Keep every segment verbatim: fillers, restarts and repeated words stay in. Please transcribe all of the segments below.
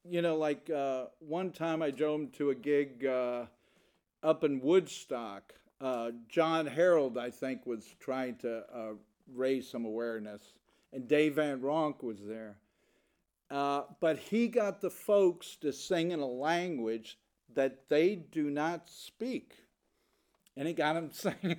you know, like uh, one time I drove him to a gig uh, up in Woodstock. Uh, John Harold, I think, was trying to uh, raise some awareness, and Dave Van Ronk was there. Uh, but he got the folks to sing in a language that they do not speak, and he got them singing.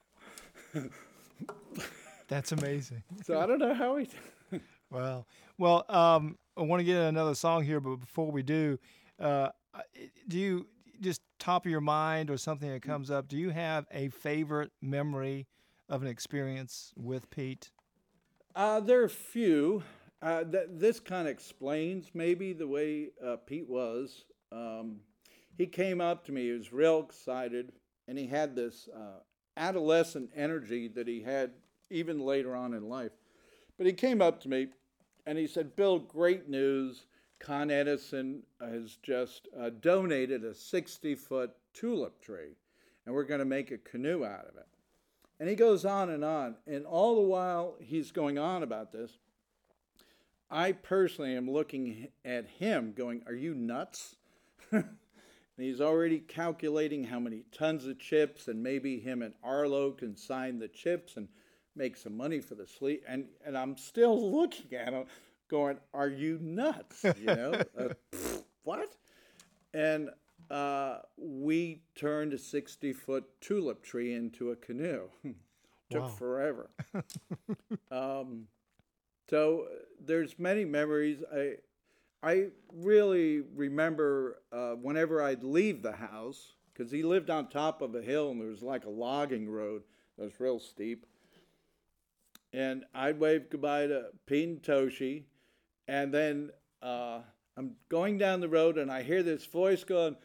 That's amazing. So I don't know how he. Wow. Well, um, I want to get another song here, but before we do, uh, I- do you just top of your mind or something that comes up? Do you have a favorite memory of an experience with Pete? Uh, there are few. Uh, th- this kind of explains maybe the way uh, Pete was. Um, he came up to me. He was real excited, and he had this uh, adolescent energy that he had even later on in life. But he came up to me, and he said, "Bill, great news. Con Edison has just uh, donated a sixty foot tulip tree, and we're going to make a canoe out of it." And he goes on and on. And all the while he's going on about this, I personally am looking at him going, "Are you nuts?" And he's already calculating how many tons of chips, and maybe him and Arlo can sign the chips and make some money for the sleep. And, and I'm still looking at him going, "Are you nuts?" You know, uh, pfft, what? And uh, we turned a sixty foot tulip tree into a canoe. Took Wow. forever. Um, so there's many memories. I I really remember uh, whenever I'd leave the house, because he lived on top of a hill and there was like a logging road that was real steep. And I'd wave goodbye to Pete and Toshi, and then uh, I'm going down the road and I hear this voice going,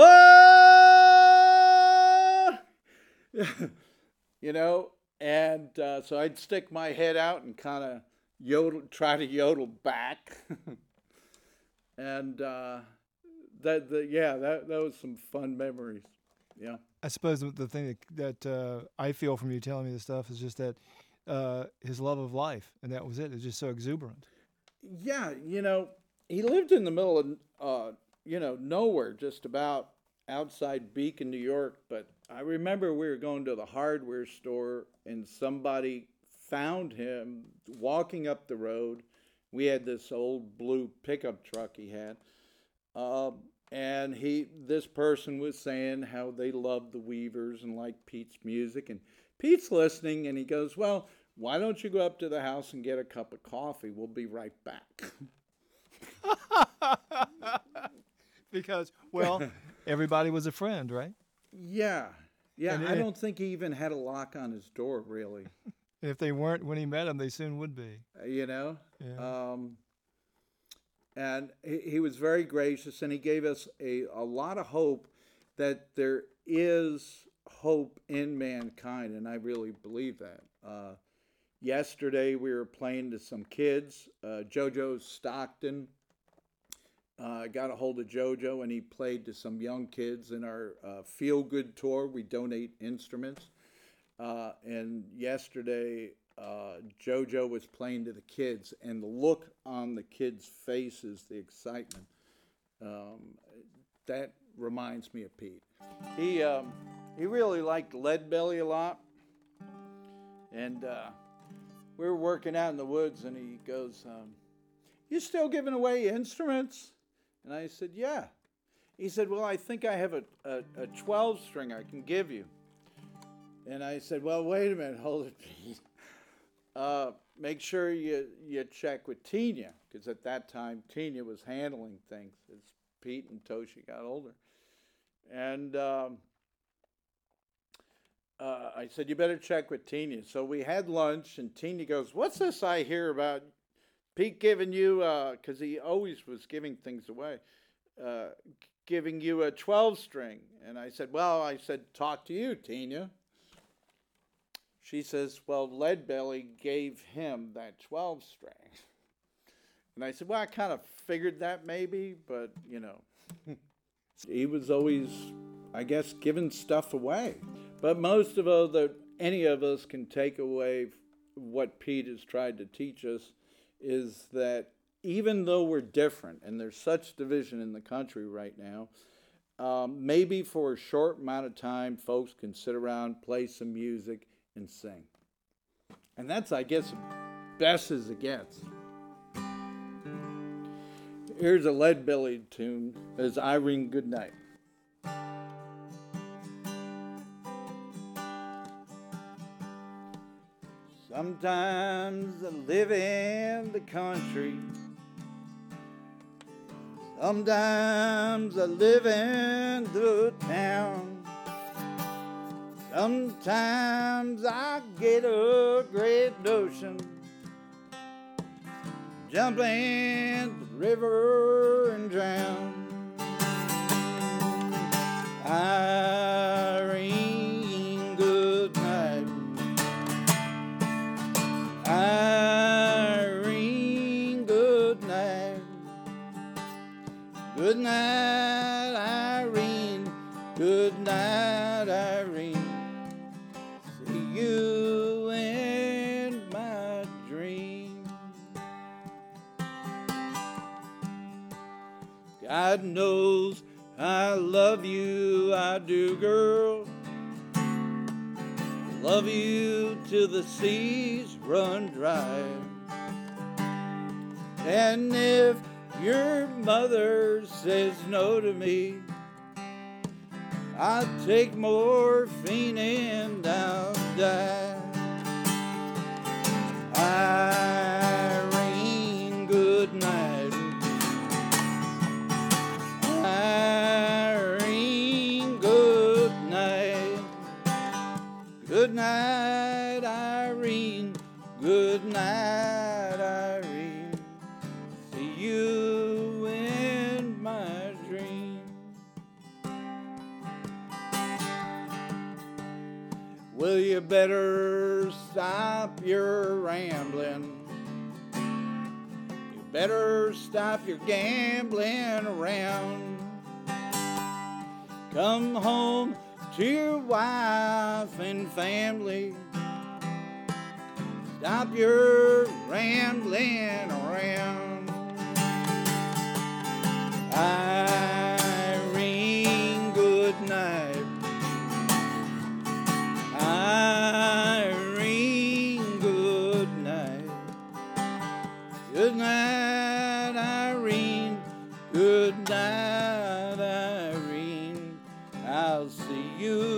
"Ah!" You know, and uh, so I'd stick my head out and kind of yodel, try to yodel back, and uh, that, the, yeah, that that was some fun memories. Yeah, I suppose the the thing that, that uh, I feel from you telling me this stuff is just that uh, his love of life, and that was it. It's just so exuberant. yeah, you know, he lived in the middle of uh, you know nowhere, just about outside Beacon, New York. But I remember we were going to the hardware store, and somebody found him walking up the road. We had this old blue pickup truck he had, um, and he this person was saying how they loved the Weavers and liked Pete's music, and Pete's listening, and he goes, "Well, why don't you go up to the house and get a cup of coffee? We'll be right back." Because, well, everybody was a friend, right? Yeah, yeah. And I it, don't think he even had a lock on his door, really. if they weren't when he met them, they soon would be. Uh, You know, Yeah. um, and he, he was very gracious, and he gave us a a lot of hope that there is hope in mankind, and I really believe that. Uh, yesterday we were playing to some kids. Uh, JoJo Stockton uh, got a hold of JoJo, and he played to some young kids in our uh, Feel Good tour. We donate instruments. Uh, and yesterday, uh, JoJo was playing to the kids, and the look on the kids' faces, the excitement, um, that reminds me of Pete. He um, he really liked Lead Belly a lot, and uh, we were working out in the woods, and he goes, um, "You still giving away instruments?" And I said, "Yeah." He said, "Well, I think I have a, a, a twelve string I can give you." And I said, "Well, wait a minute, hold it, Pete. Uh, make sure you, you check with Tina," because at that time Tina was handling things as Pete and Toshi got older. And um, uh, I said, "You better check with Tina." So we had lunch, and Tina goes, "What's this I hear about Pete giving you, because uh, he always was giving things away, uh, giving you a twelve string?" And I said, "Well," I said, "talk to you, Tina." She says, "Well, Leadbelly gave him that twelve string." And I said, "Well, I kind of figured that maybe, but, you know." He was always, I guess, giving stuff away. But most of all, that any of us can take away what Pete has tried to teach us is that even though we're different, and there's such division in the country right now, um, maybe for a short amount of time, folks can sit around, play some music, and sing. And that's, I guess, best as it gets. Here's a Lead Belly tune. It's Irene Goodnight. Sometimes I live in the country. Sometimes I live in the town. Sometimes I get a great notion, jump in the river and drown. Irene, good night. Irene, good night. Good night, Irene. Good night, Irene. See you in my dream. God knows I love you, I do, girl. Love you till the seas run dry. And if your mother says no to me, I'll take morphine and I'll die. Irene, good night. Irene, good night. Good night, Irene. Good night, Irene. See you in my dream. Well, you better stop your rambling. You better stop your gambling around. Come home to your wife and family. Stop your rambling around. Irene, good night. Irene, good night. Good night, Irene. Good night, Irene. I'll see you